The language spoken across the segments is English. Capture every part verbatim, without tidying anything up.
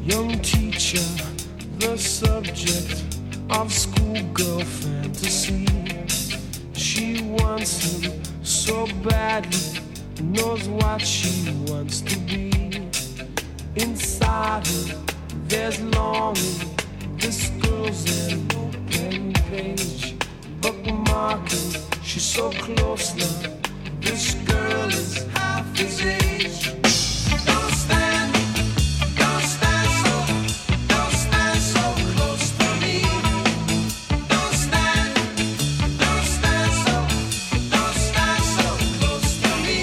young teacher, the subject of schoolgirl fantasy. She wants him so badly, knows what she wants to be. Inside her, there's longing. This girl's an open page, bookmarking. She's so close now. This girl is half his age. Don't stand, don't stand so, don't stand so close to me. Don't stand, don't stand so, don't stand so close to me.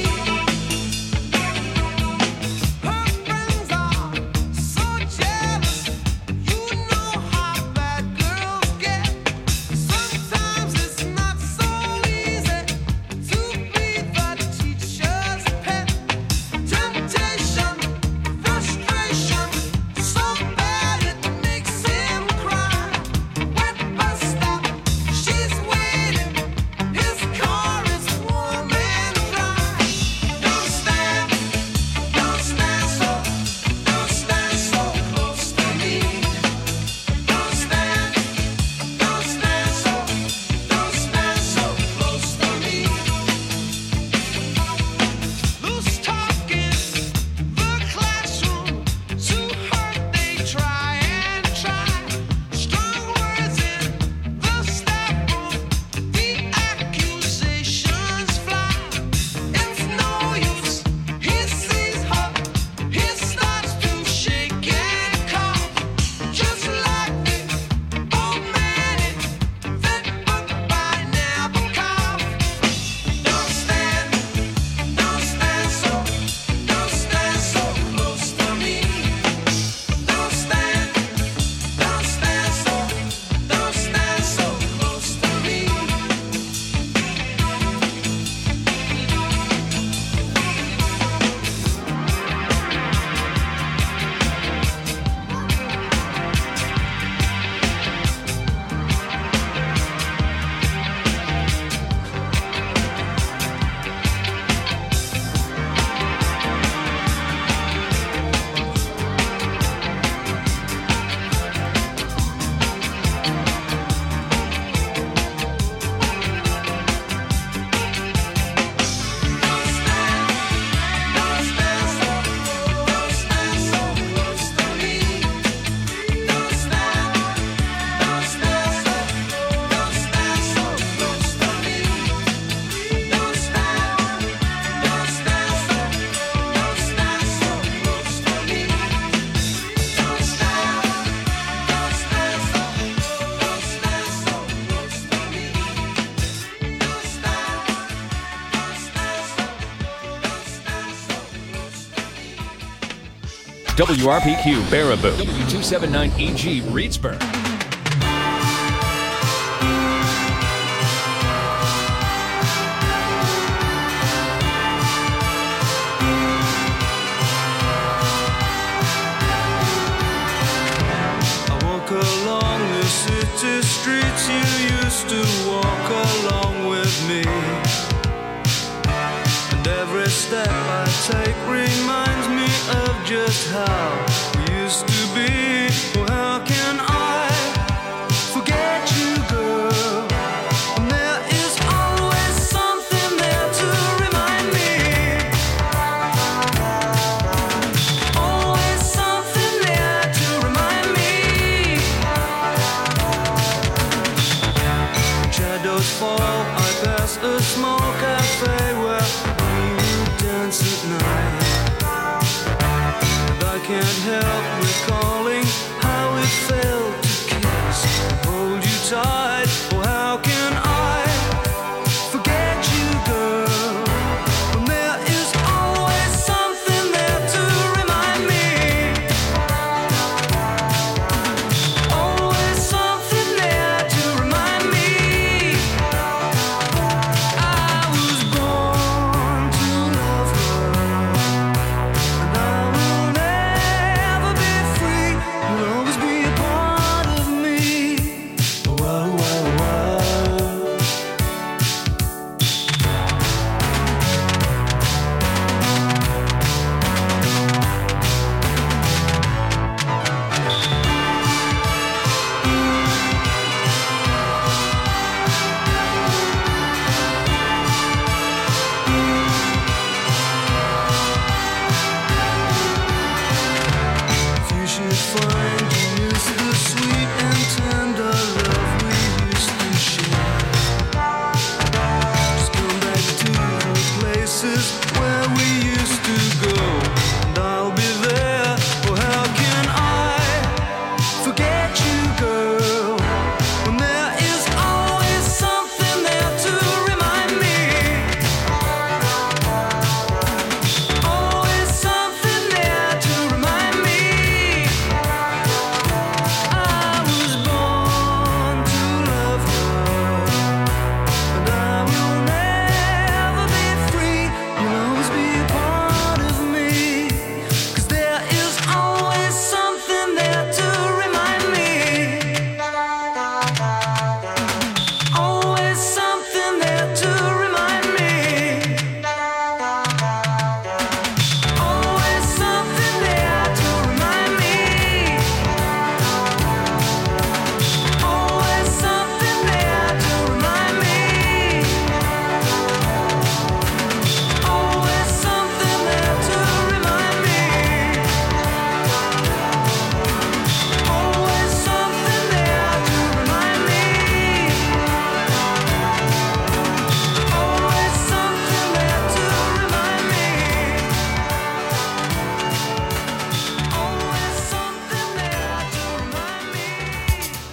Her friends are so jealous. You know how bad girls get. Sometimes it's not so easy to be the teacher's pet. Temptation, frustration, so bad it makes him cry. Wet bus stop, she's waiting. His car is warm and dry. Don't stand, don't stand so, don't stand so close to me. Don't stand, don't stand so, don't stand so close to me. Loose talk in the classroom, too hurt they try and try. Strong words in the staff room, the accusations fly. It's no use, he sees her, he starts to shake and cough. Just like the old man in that book by Nabokov. Don't stand, don't stand so, don't stand so close to me. Don't stand, don't stand so, don't stand so close to me. W R P Q Baraboo, W two seventy-nine E G Reedsburg. I walk along the city streets you used to walk along with me. And every step I take reminds me of just how we used to be. Oh, how can I forget you, girl? And there is always something there to remind me. Always something there to remind me. Shadows fall, I pass a small cafe where we dance at night. I can't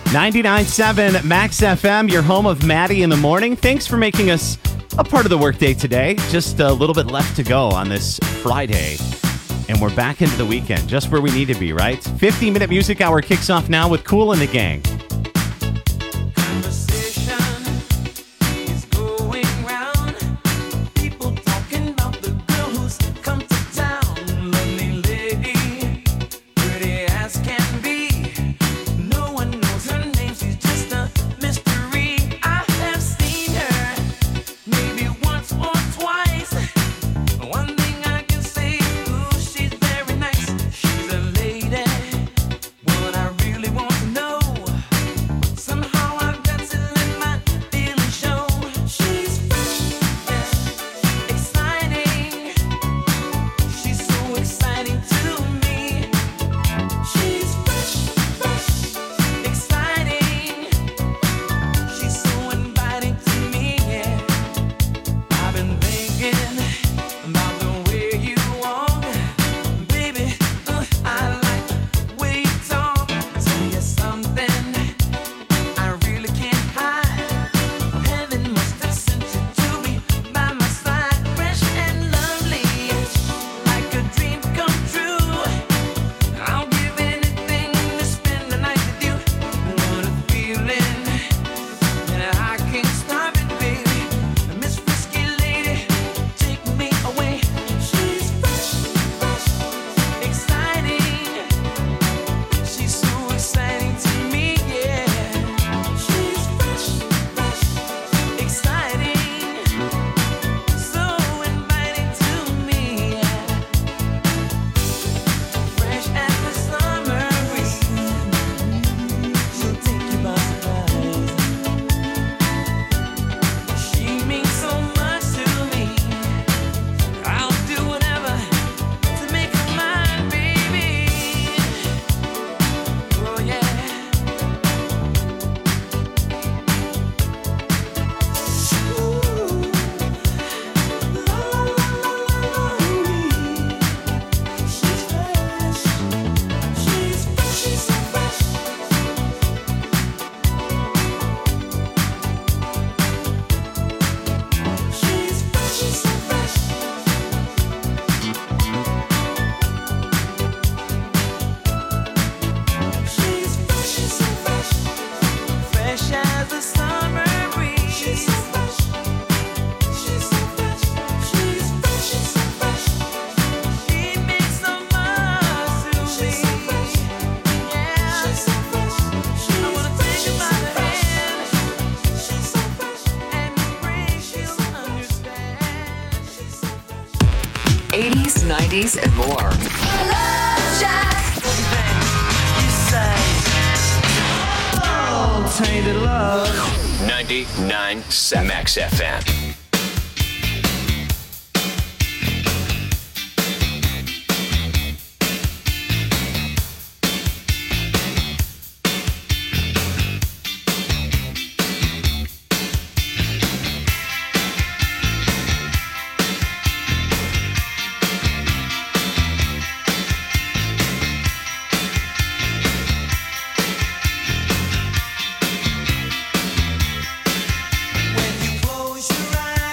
ninety-nine point seven Max F M, your home of Maddie in the morning. Thanks for making us a part of the workday today. Just a little bit left to go on this Friday. And we're back into the weekend, just where we need to be, right? fifty-minute music hour kicks off now with Kool and the Gang. eighties, nineties, and more. Tainted love. ninety-nine point seven Max F M. When you close your eyes.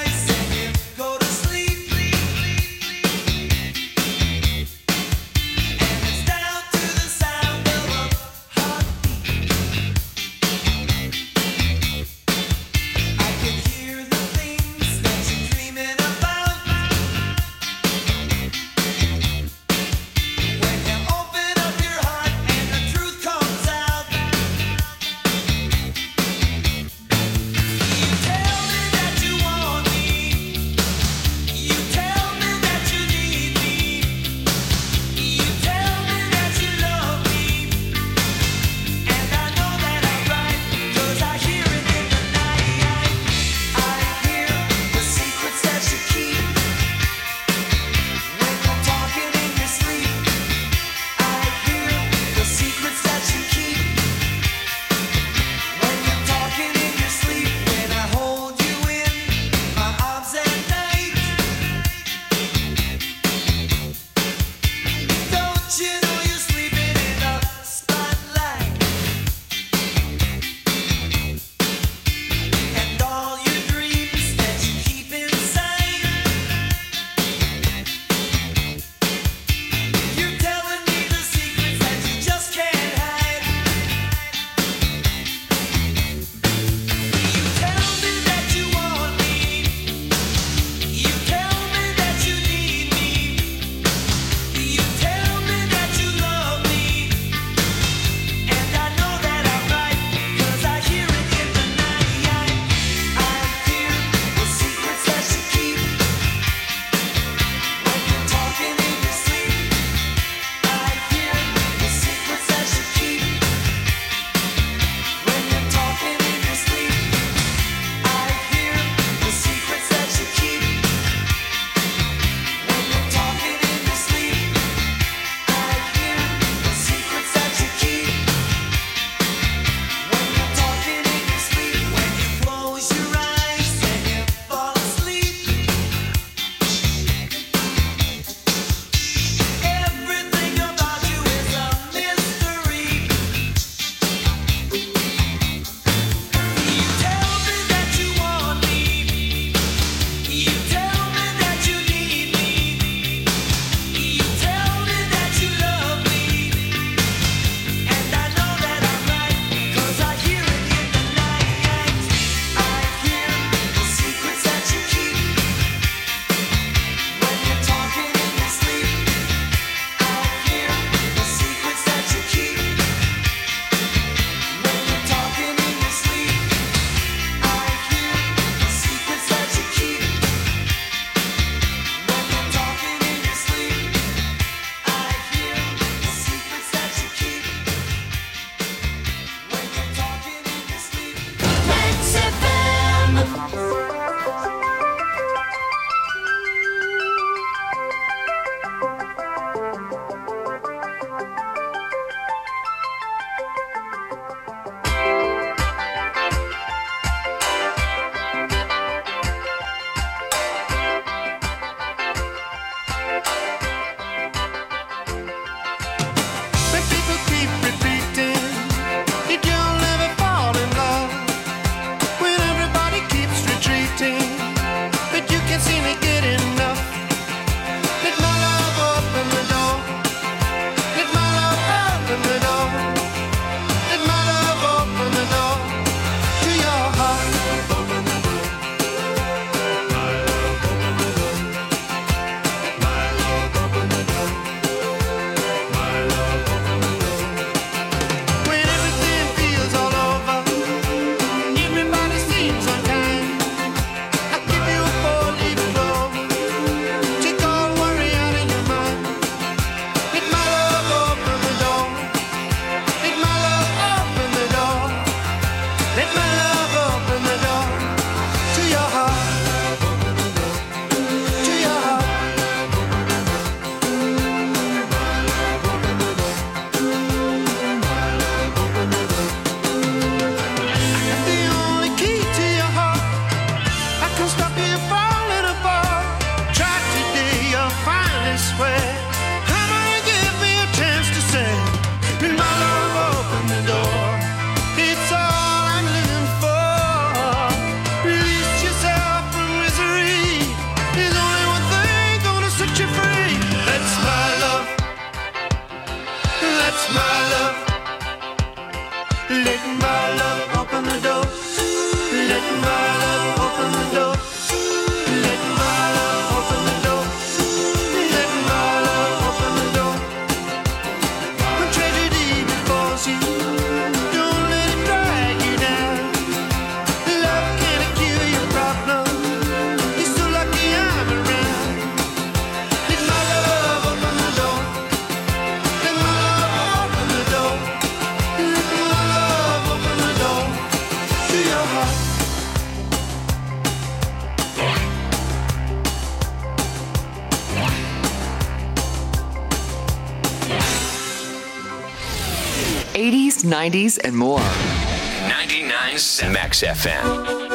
eighties, nineties, and more. ninety-nine Max F M.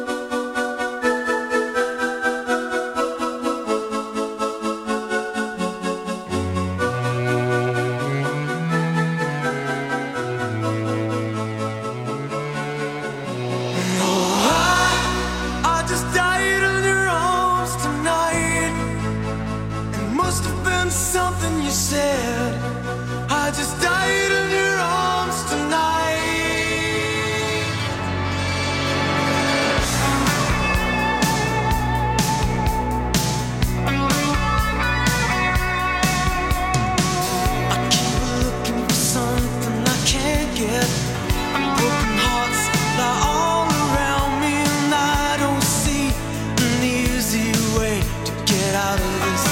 I just died in your arms tonight. It must have been something you said. I just died in your arms tonight. I keep looking for something I can't get. Broken hearts lie all around me, and I don't see an easy way to get out of this.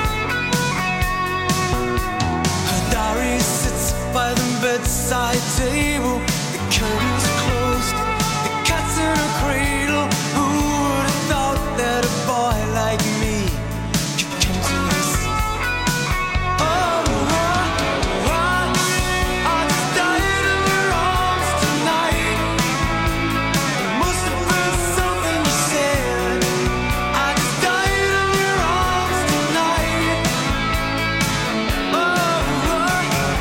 Her diary sits by the bedside table. The curtains are closed, the cat's in a cradle. Who would have thought that a boy like me could come to this? Oh, I, I, I just died in your arms tonight. It must have been something you said. I just died in your arms tonight. Oh, I,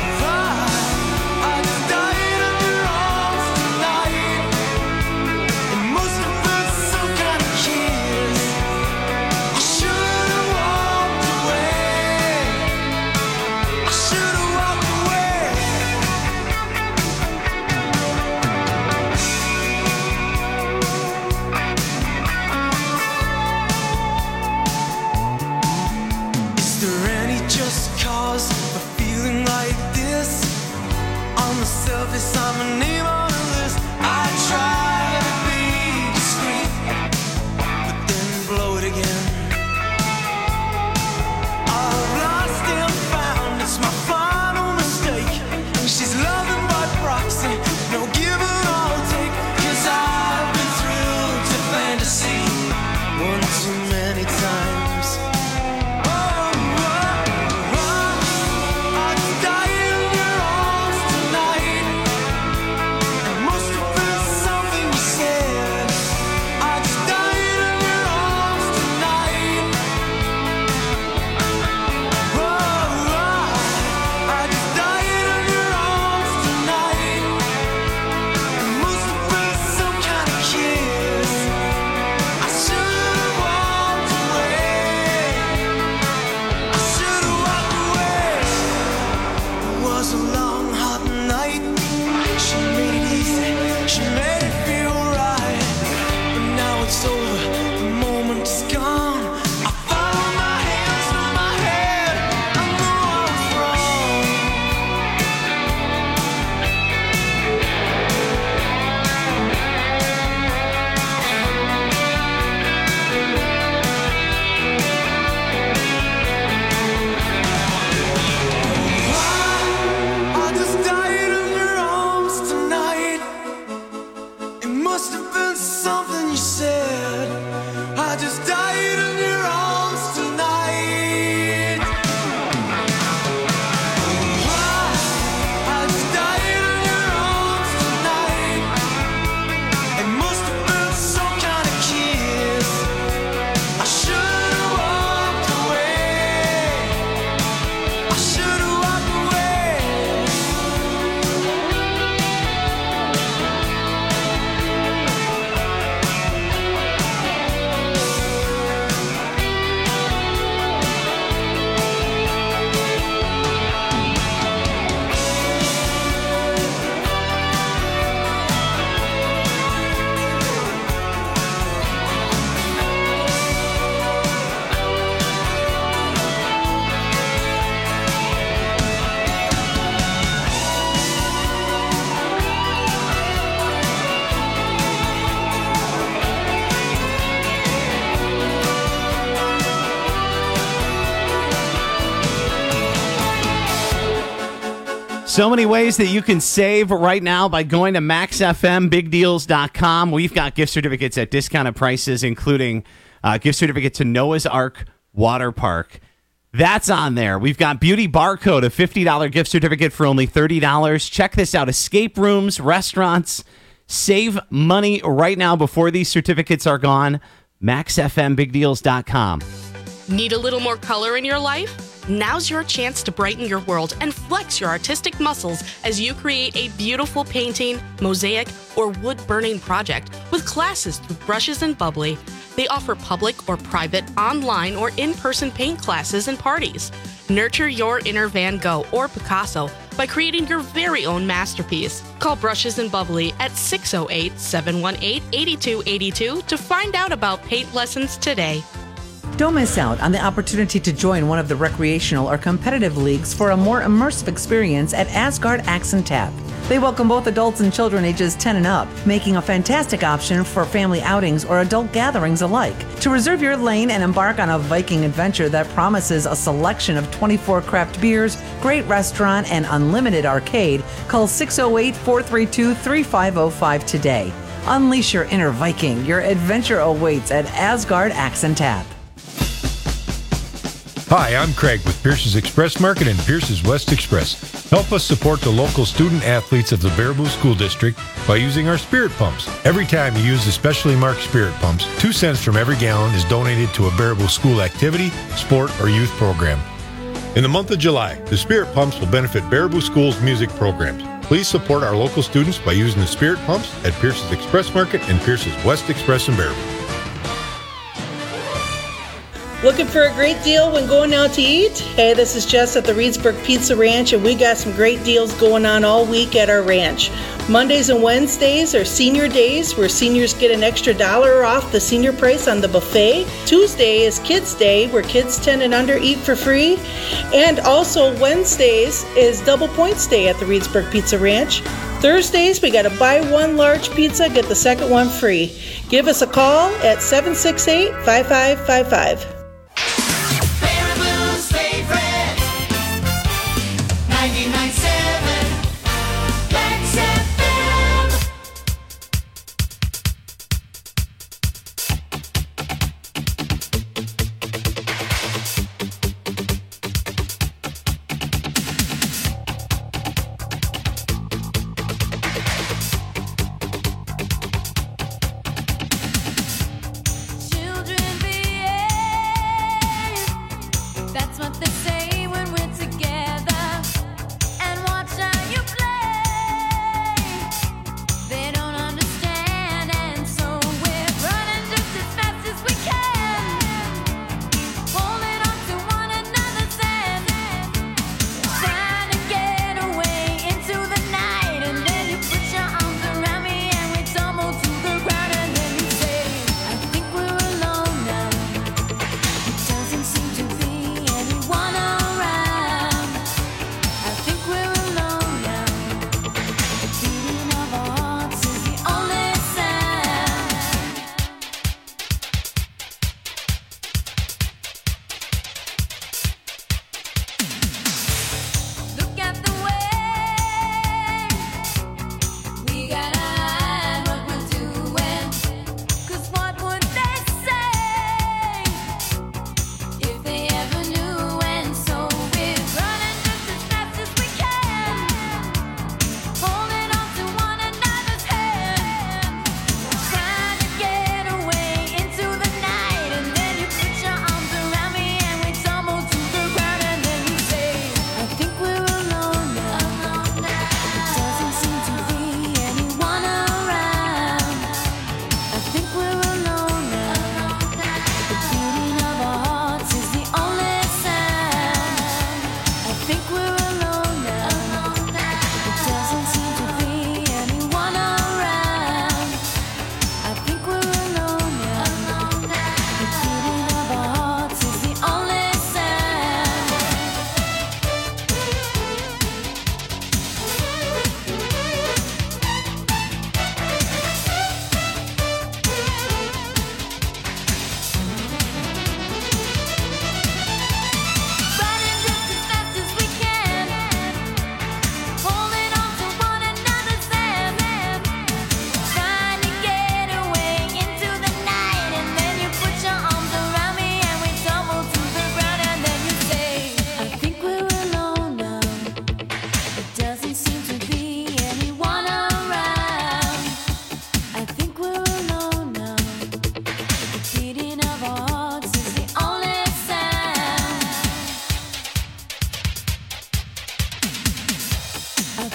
I just died in your arms tonight. It must have been some kind of kiss. I should have walked away. I should have walked away. Is there any just cause for feeling like this? On the surface, I'm a name on a list. I try to be discreet, but then blow it again. I've lost and found, it's my final mistake. She's loving by proxy, no give and all take. 'Cause I've been thrilled to fantasy one too many times. Oh, oh, oh, I just died in your arms tonight. It must have been something you said. I just died in your arms tonight. Oh, oh, I just died in your arms tonight. It must have been some kind of kiss. I should have walked away. I should have walked away. It was a long, hot night. She made it easy. She made it feel right. But now it's over. The moment is gone. I found my hands on my head. I know I was wrong. I just died in your arms tonight. It must have been something you said. I just died in your arms tonight. I just died in your arms tonight. It must have been some kind of kiss. I should have walked away. I should have walked away. So many ways that you can save right now by going to max f m big deals dot com. We've got gift certificates at discounted prices, including uh, gift certificate to Noah's Ark Water Park. That's on there. We've got Beauty Barcode, a fifty dollars gift certificate for only thirty dollars. Check this out. Escape rooms, restaurants. Save money right now before these certificates are gone. max f m big deals dot com. Need a little more color in your life? Now's your chance to brighten your world and flex your artistic muscles as you create a beautiful painting, mosaic, or wood-burning project with classes through Brushes and Bubbly. They offer public or private, online, or in-person paint classes and parties. Nurture your inner Van Gogh or Picasso by creating your very own masterpiece. Call Brushes and Bubbly at six oh eight, seven one eight, eight two eight two to find out about paint lessons today. Don't miss out on the opportunity to join one of the recreational or competitive leagues for a more immersive experience at Asgard Axe and Tap. They welcome both adults and children ages ten and up, making a fantastic option for family outings or adult gatherings alike. To reserve your lane and embark on a Viking adventure that promises a selection of twenty-four craft beers, great restaurant, and unlimited arcade, call six oh eight, four three two, three five oh five today. Unleash your inner Viking. Your adventure awaits at Asgard Axe and Tap. Hi, I'm Craig with Pierce's Express Market and Pierce's West Express. Help us support the local student athletes of the Baraboo School District by using our spirit pumps. Every time you use the specially marked spirit pumps, two cents from every gallon is donated to a Baraboo school activity, sport, or youth program. In the month of July, the spirit pumps will benefit Baraboo School's music programs. Please support our local students by using the spirit pumps at Pierce's Express Market and Pierce's West Express in Baraboo. Looking for a great deal when going out to eat? Hey, this is Jess at the Reedsburg Pizza Ranch, and we got some great deals going on all week at our ranch. Mondays and Wednesdays are senior days, where seniors get an extra dollar off the senior price on the buffet. Tuesday is Kids Day, where kids ten and under eat for free. And also Wednesdays is Double Points Day at the Reedsburg Pizza Ranch. Thursdays, we got a buy one large pizza, get the second one free. Give us a call at seven six eight, five five five five. Baraboo's favorite, ninety-nine point seven, Max F M. Children be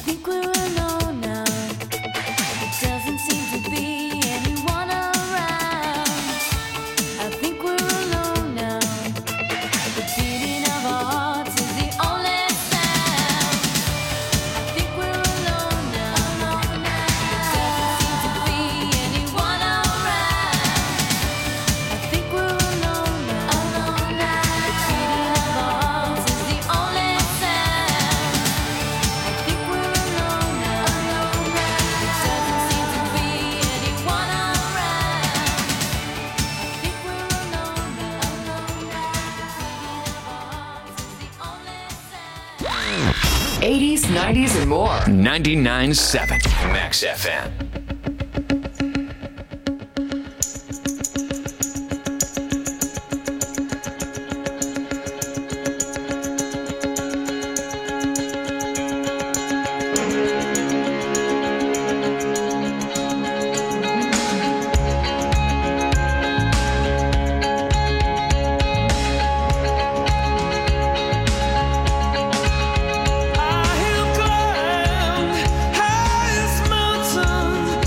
think we're alone now. There doesn't seem to be anyone around. I think we're alone now. The beating of our hearts is the only sound. I think we're alone now. There doesn't seem to be anyone around. I think we're alone now. The beating of our hearts is the only sound. I think we're alone now. There doesn't seem to be anyone around. I think we're alone now. The beating of our hearts is the only sound. eighties, nineties, and more. ninety-nine point seven Max F M. I have climbed highest mountain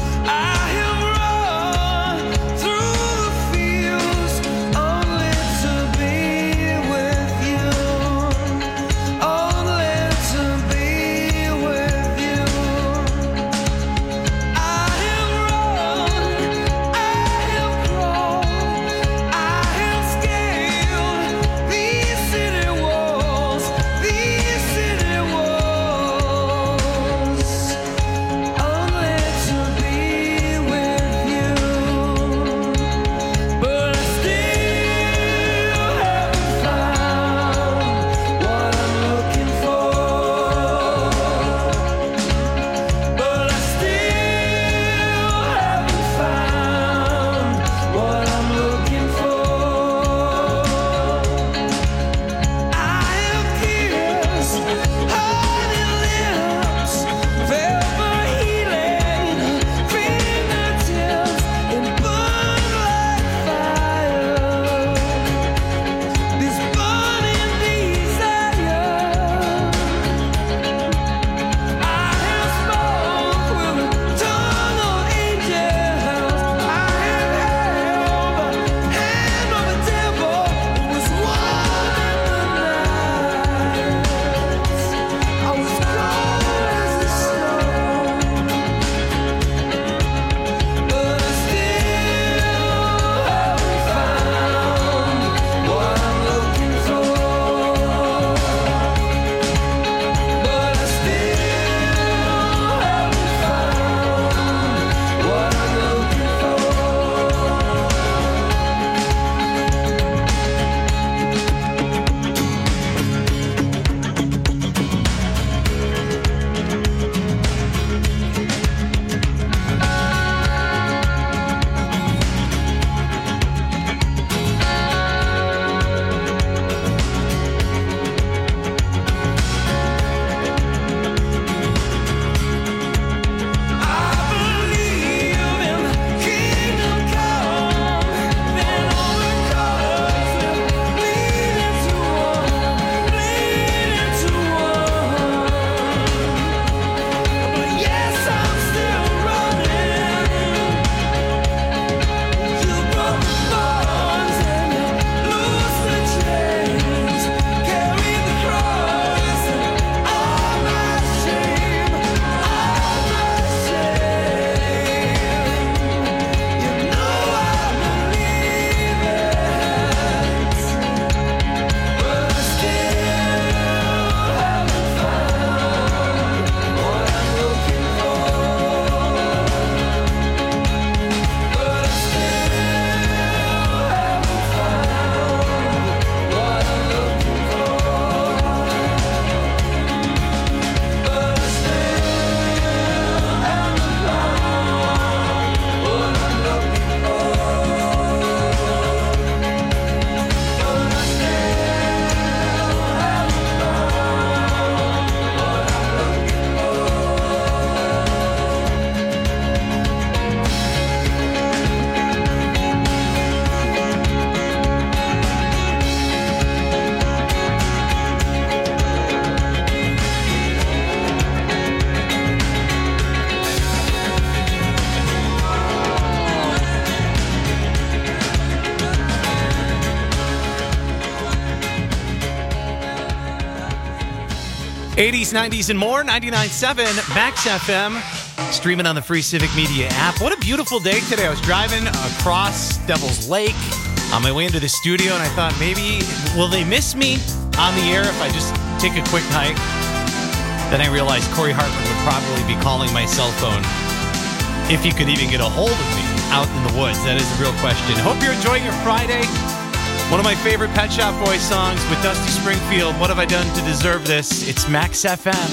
eighties, nineties, and more. ninety-nine point seven Max F M. Streaming on the free Civic Media app. What a beautiful day today. I was driving across Devil's Lake on my way into the studio, and I thought maybe, will they miss me on the air if I just take a quick hike? Then I realized Corey Hartman would probably be calling my cell phone if he could even get a hold of me out in the woods. That is the real question. Hope you're enjoying your Friday. One of my favorite Pet Shop Boys songs with Dusty Springfield. What have I done to deserve this? It's Max F M.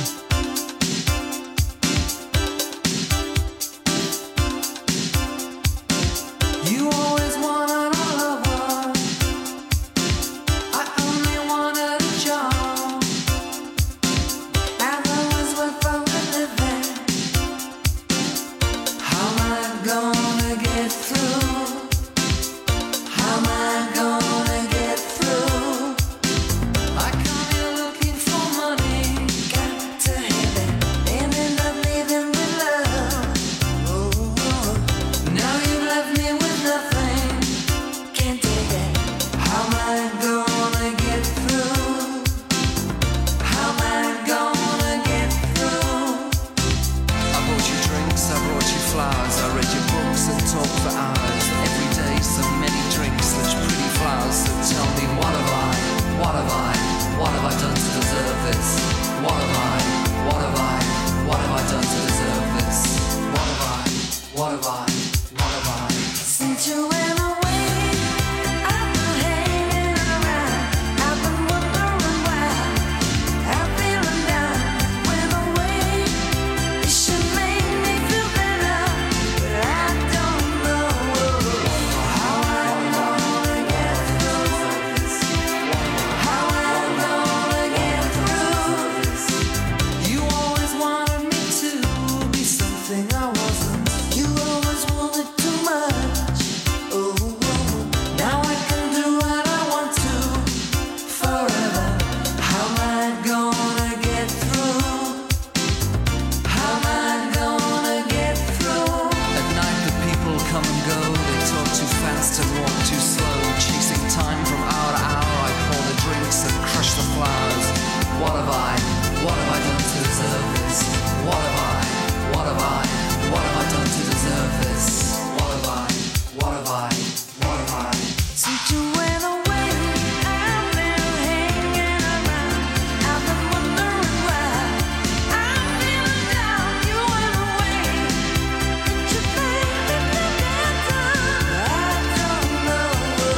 You always wanted a lover. I only wanted a job. And I was worth a living. How am I gonna get through? How am I gonna get through? I come here looking for money, got to have it, and end up leaving with love. Oh, now you left me with nothing, can't take it. How am I gonna get through? How am I gonna get through? I bought you drinks, I brought you flowers, I read your books and talked for hours. Every day so many drinks, such pretty flowers. So tell me, what have I, what have I, what have I done to deserve this? What have I, what have I, what have I done to deserve this? What have I, what have I, what have I? Since you went away, I've been hanging around. I've been wondering why I'm feeling down. Went away, you should make me feel better, but I don't know how I'm gonna get through this. How I'm gonna get through this. You always wanted me to be something I wasn't. You always wanted too much. Oh, now I can do what I want to forever. How am I gonna get through? How am I gonna get through? At night the people come and go. They talk too fast and walk too slow. Chasing time from hour to hour. I pour the drinks and crush the flowers. What have I, what have I done to deserve this? What have I, what have I, what have I done to deserve this? What have I, what have I, what have I? Since you went away, I've been hanging around. I've been wondering why I'm feeling down. You went away, did you think that you get through? I don't know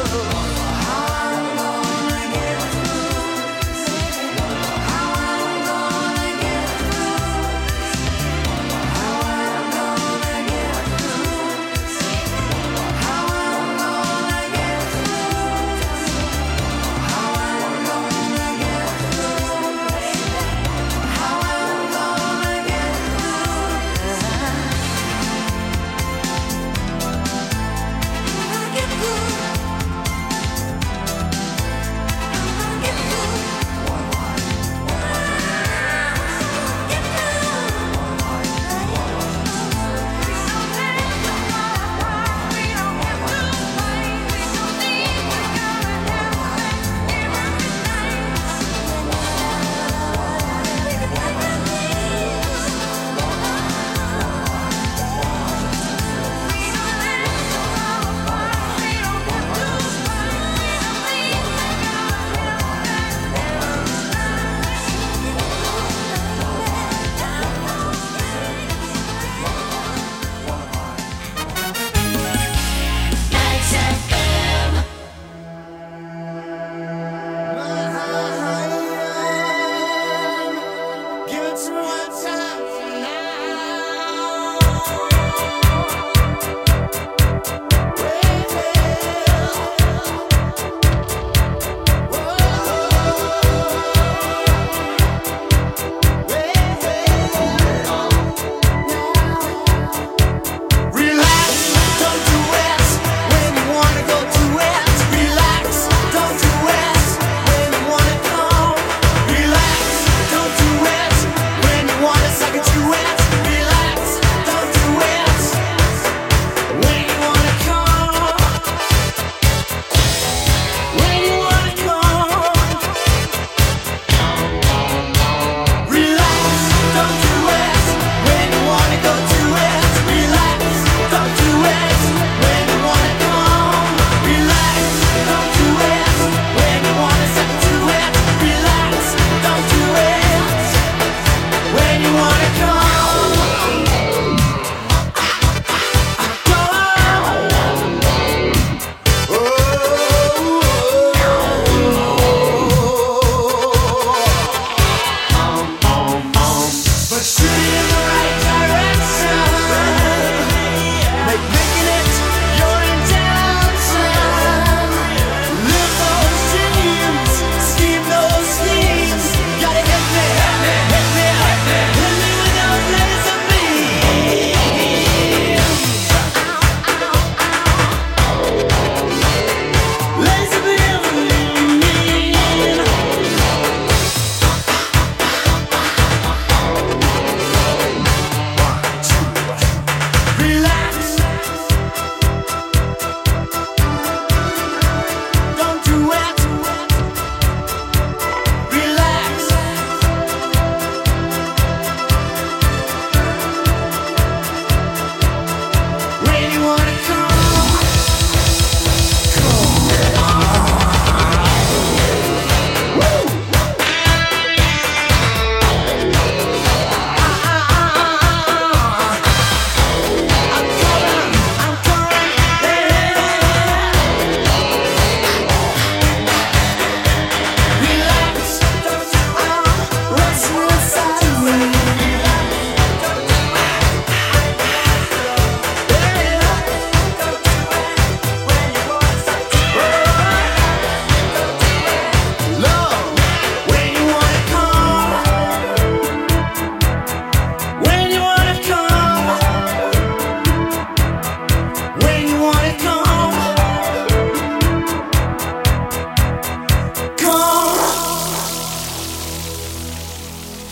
how I'm gonna get through. How I'm gonna get through. How I'm gonna get through.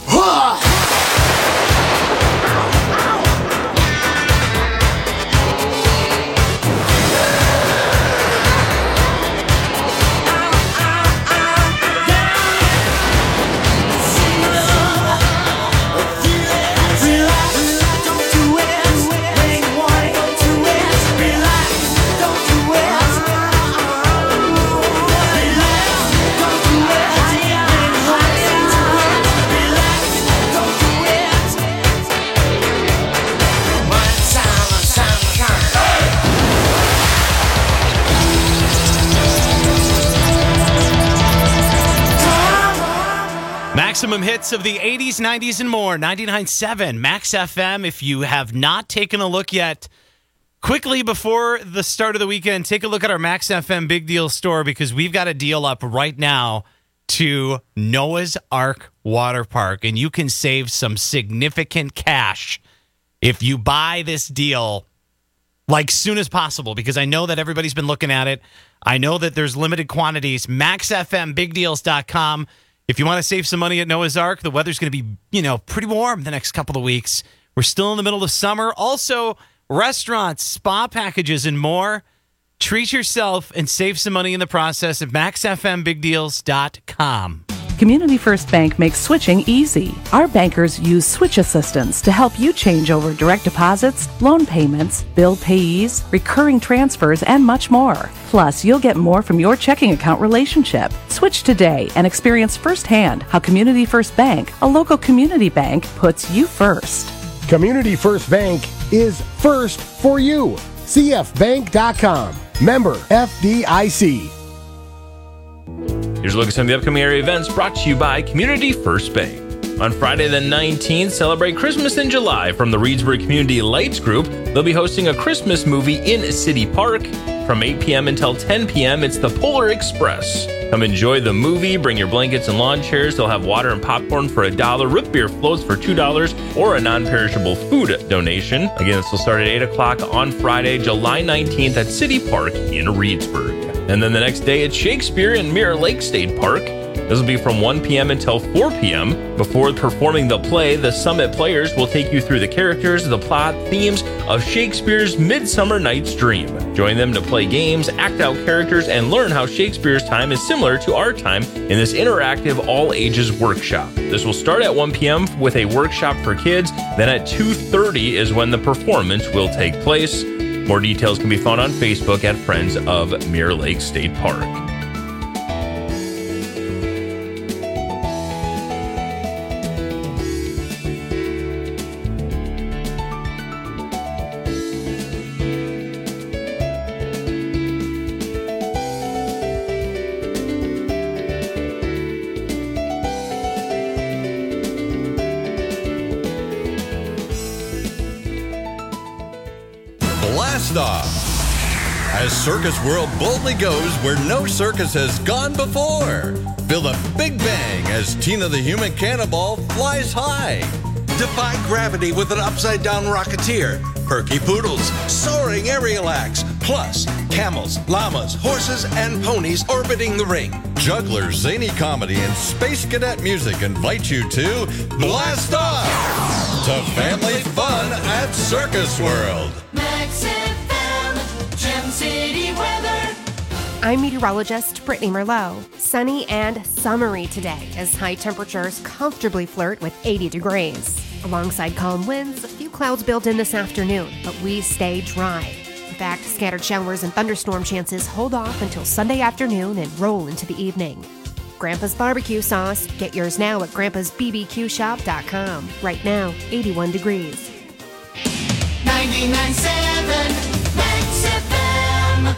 Maximum hits of the eighties, nineties, and more. ninety-nine point seven Max F M. If you have not taken a look yet, quickly before the start of the weekend, take a look at our Max F M Big Deal store because we've got a deal up right now to Noah's Ark Water Park, and you can save some significant cash if you buy this deal like soon as possible, because I know that everybody's been looking at it. I know that there's limited quantities. max f m big deals dot com. If you want to save some money at Noah's Ark, the weather's going to be, you know, pretty warm the next couple of weeks. We're still in the middle of summer. Also, restaurants, spa packages, and more. Treat yourself and save some money in the process at max f m big deals dot com. Community First Bank makes switching easy. Our bankers use switch assistance to help you change over direct deposits, loan payments, bill payees, recurring transfers, and much more. Plus, you'll get more from your checking account relationship. Switch today and experience firsthand how Community First Bank, a local community bank, puts you first. Community First Bank is first for you. c f bank dot com. Member F D I C. Here's a look at some of the upcoming area events brought to you by Community First Bank. On Friday the nineteenth, celebrate Christmas in July from the Reedsburg Community Lights Group. They'll be hosting a Christmas movie in City Park. From eight p.m. until ten p.m., it's the Polar Express. Come enjoy the movie, bring your blankets and lawn chairs. They'll have water and popcorn for a dollar, root beer floats for two dollars, or a non-perishable food donation. Again, this will start at eight o'clock on Friday, July nineteenth at City Park in Reedsburg. And then the next day, it's Shakespeare in Mirror Lake State Park. This will be from one p.m. until four p.m. Before performing the play, the Summit players will take you through the characters, the plot, themes of Shakespeare's Midsummer Night's Dream. Join them to play games, act out characters, and learn how Shakespeare's time is similar to our time in this interactive all-ages workshop. This will start at one p.m. with a workshop for kids. Then at two thirty is when the performance will take place. More details can be found on Facebook at Friends of Mirror Lake State Park. Blast Off. As Circus World boldly goes where no circus has gone before. Feel the big bang as Tina the Human Cannonball flies high. Defy gravity with an upside-down rocketeer. Perky poodles, soaring aerial acts. Plus, camels, llamas, horses, and ponies orbiting the ring. Jugglers, zany comedy, and space cadet music invite you to Blast Off! To family fun at Circus World. Max F M, Gem City weather. I'm meteorologist Brittany Merlot. Sunny and summery today as high temperatures comfortably flirt with eighty degrees. Alongside calm winds, a few clouds build in this afternoon, but we stay dry. In fact, scattered showers and thunderstorm chances hold off until Sunday afternoon and roll into the evening. Grandpa's barbecue sauce. Get yours now at grandpas b b q shop dot com. Right now, eighty-one degrees. ninety-nine point seven Max F M.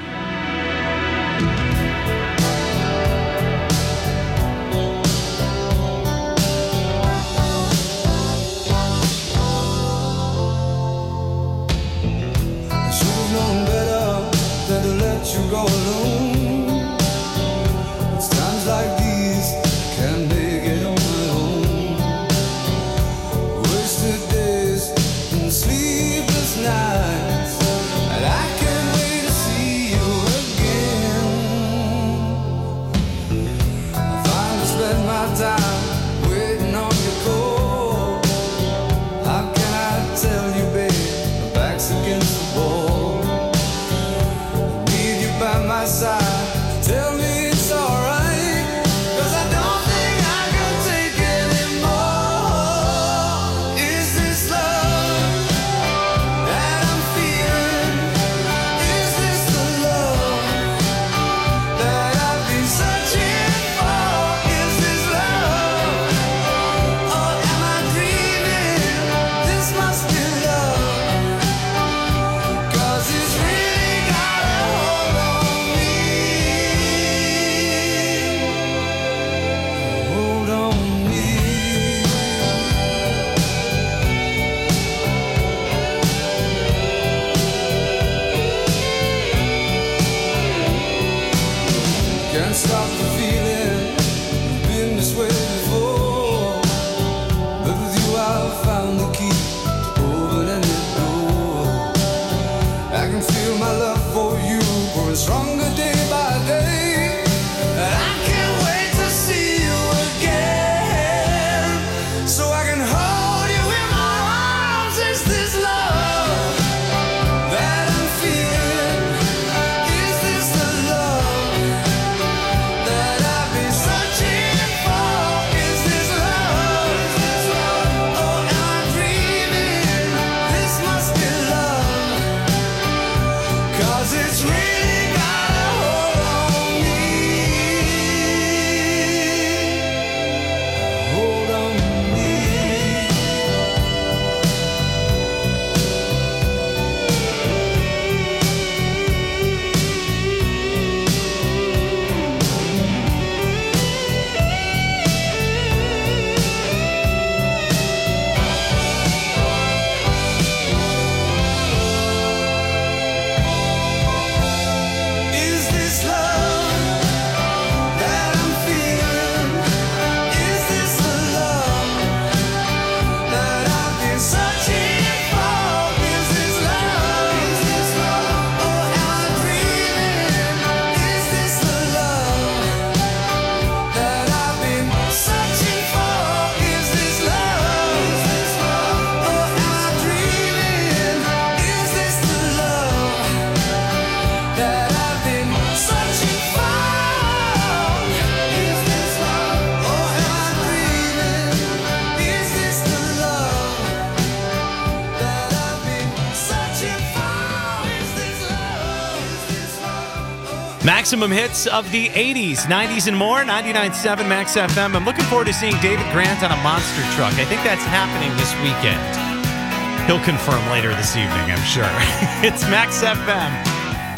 I should have known better than to let you go alone. It's times like these I can't make it on my own. Wasted days and sleepless nights, and I can't Maximum hits of the eighties, nineties, and more. ninety-nine point seven Max F M. I'm looking forward to seeing David Grant on a monster truck. I think that's happening this weekend. He'll confirm later this evening, I'm sure. It's Max F M.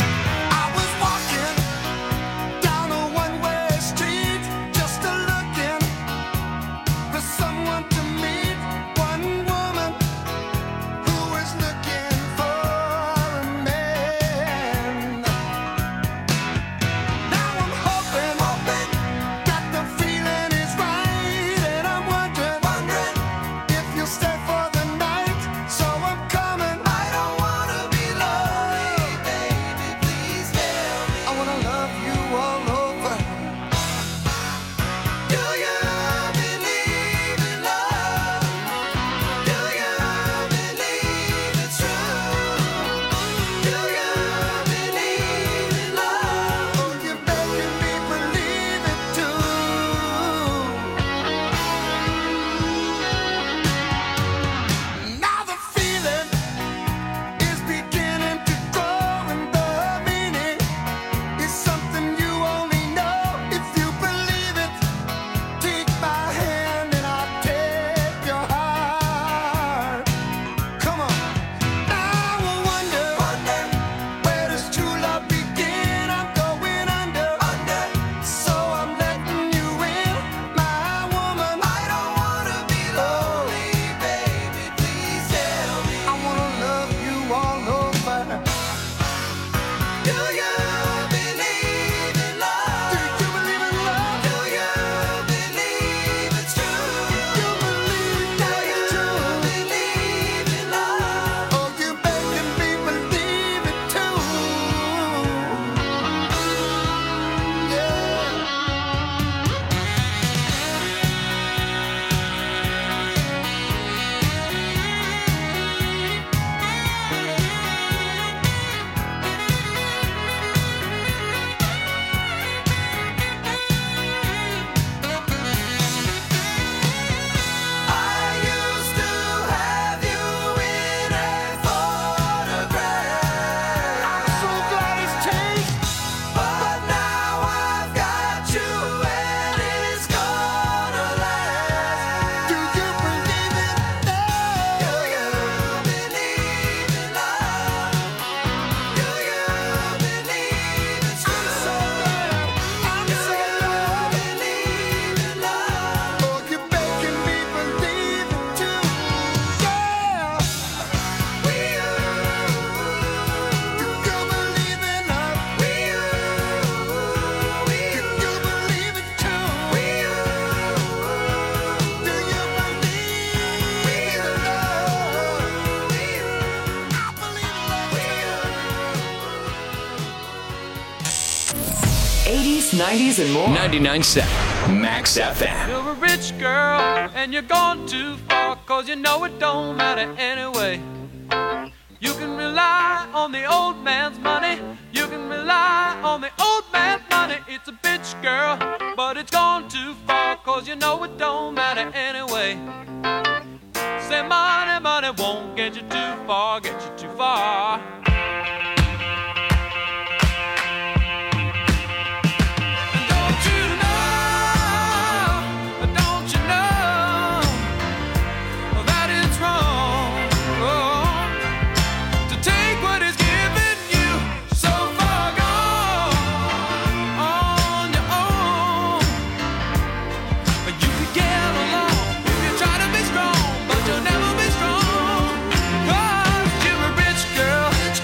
eighties, nineties, and more. ninety-nine point seven Max F M. You're a rich girl and you're gone too far, cause you know it don't matter anyway. You can rely on the old man's money. You can rely on the old man's money. It's a bitch, girl, but it's gone too far, cause you know it don't matter anyway. Say money, money won't get you too far, get you too far. Try to be strong, but you'll never be strong. 'Cause you're a rich girl.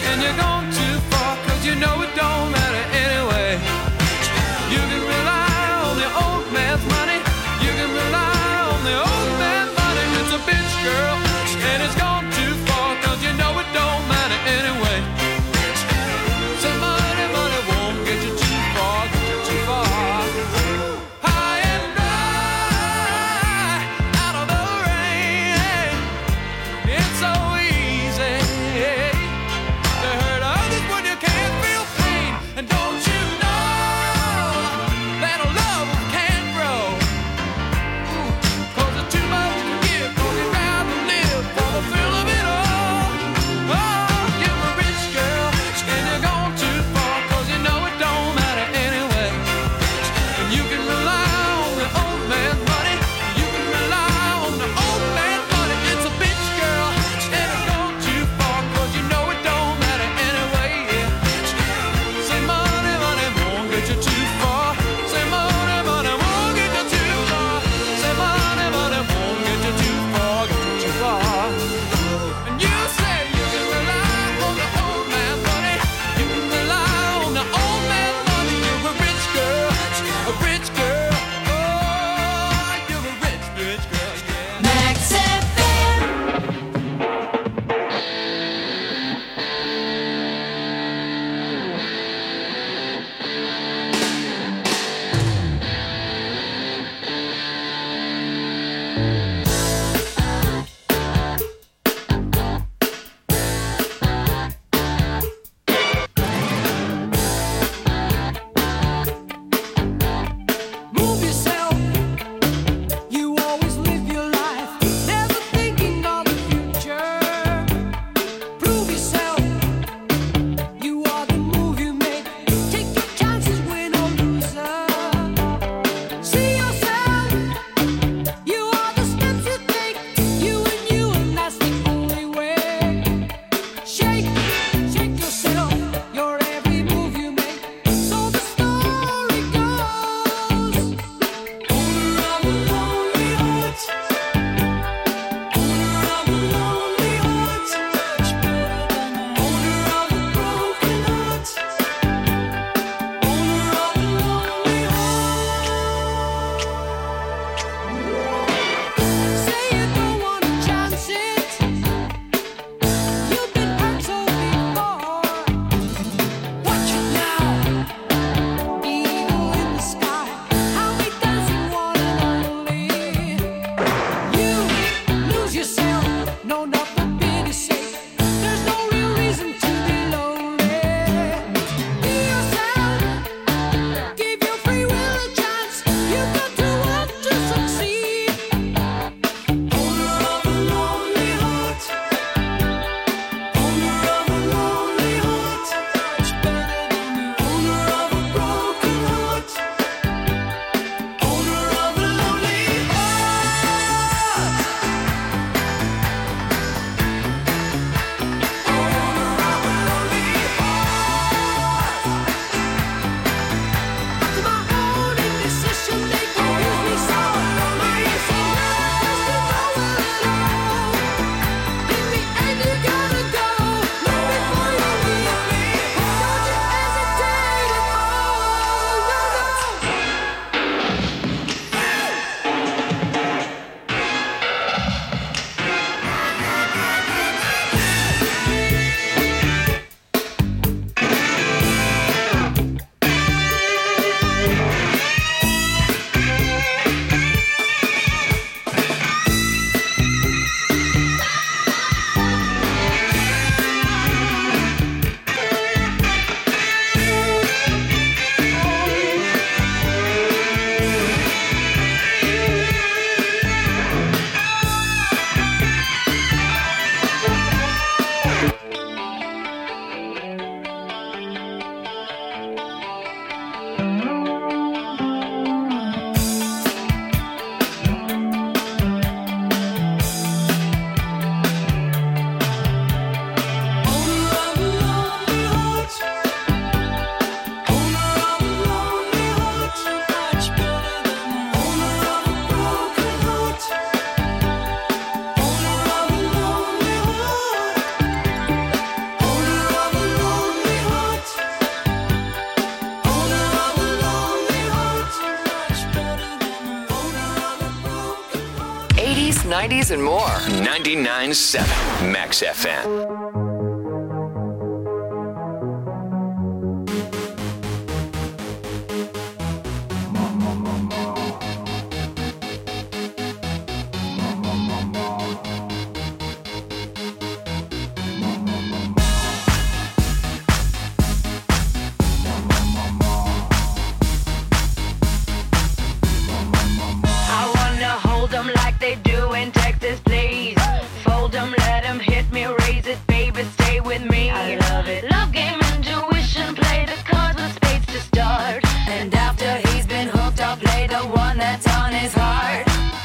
nineties, and more. ninety-nine point seven Max F M. I wanna hold 'em like they do in Texas, please. Fold 'em, let 'em hit me, raise it, baby, stay with me. I love it. Love game, intuition, play the cards with spades to start. And after he's been hooked, I'll play the one that's on his heart.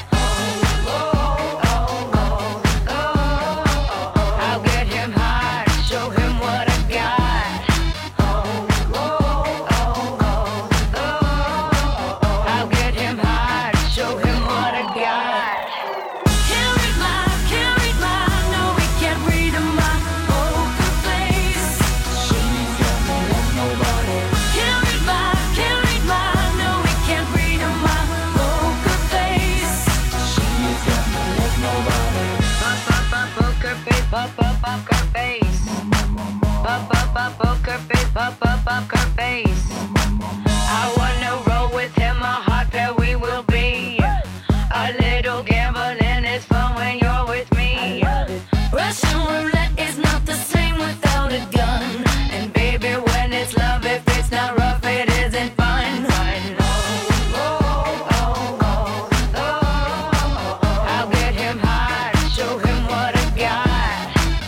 I'll get him hard, show him what I got. I'll get him hard, show him what I got. Can't read my, can't read my, no, we can't read my poker face. She's got me like nobody. Can't read my, can't read my, no, we can't read my poker face. She's got me like nobody. Pop, pop, pop, poker face, pop, pop, poker face. Pop, pop, pop, poker face, pop, pop, poker face. I wanna roll with him, a hot pair we will be. A little gambling is fun when you're with me. Russian roulette is not the same without a gun. And baby, when it's love, if it's not rough, it isn't fun. I'll get him hard, show him what I got.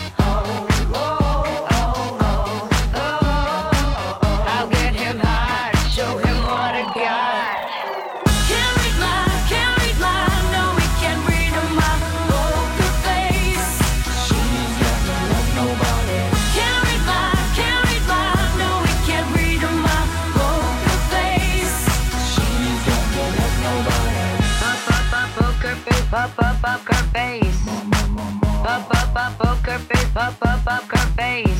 I'll get him hard, show him what I got. Can't read my, can't read my, no, we can't read my poker face. She's got me like nobody. Can't read my, can't read my, no, we can't read my poker face. She's got me like nobody. Pop, pop, pop, poker face, pop, pop, poker face. Pop, pop, pop, poker face, pop, pop, poker face.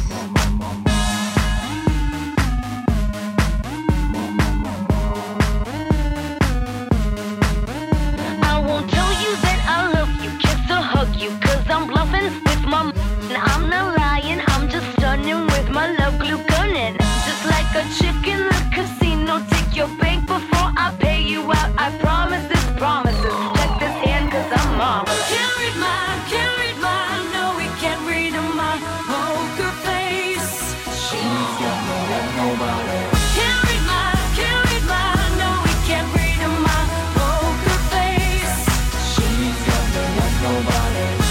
I won't tell you that I love you, kiss or hug you, cause I'm bluffing with my m- and I'm not lying, I'm just stunning with my love glue gunning. Just like a chick in the casino, take your bank before I pay you out. I promise this promises. Check this hand cause I'm marvelous. Can't read my, can't read my, no, we can't read my poker face. She's got me like nobody. Can't read my, can't read my, no, we can't read my poker face. She's got me like nobody.